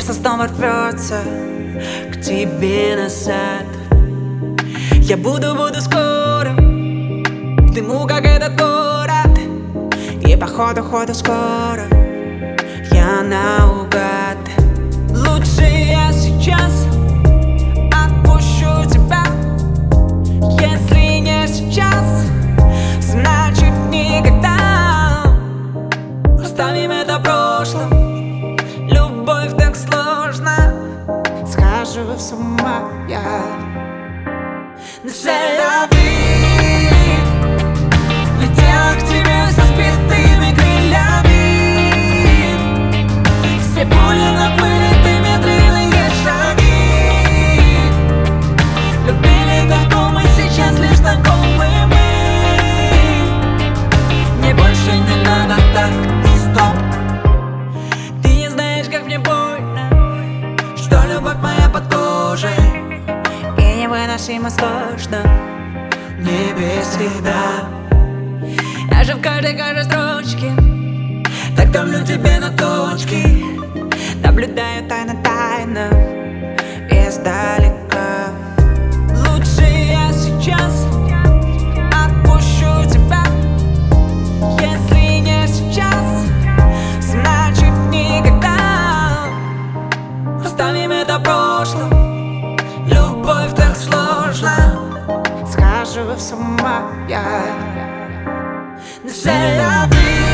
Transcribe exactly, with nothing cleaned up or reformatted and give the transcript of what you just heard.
сердце снова рвется к тебе назад. Я буду, буду скоро в дыму, как этот город. И походу, ходу скоро я наугад. Лучше я сейчас отпущу тебя. Если не сейчас, значит никогда. Оставим это в прошлом. Любовь так сложно. Схожу с ума я. Но c'est la vie. Летела к тебе со сбитыми крыльями. Все пули на вылет и медленные шаги. Любили такому, сейчас лишь знакомы мы. Мне больше не надо так, стоп. Ты не знаешь, как мне больно, что любовь моя под кожей. И невыносимо сложно мне без тебя. Я же в каждой, каждой строчке так давлю тебе на точки. Наблюдаю тайно-тайно издалека. Лучше я сейчас отпущу тебя. Если не сейчас, значит никогда. Оставим это в прошлом. Любовь так сложно. Схожу с ума я. Но c'est la vie.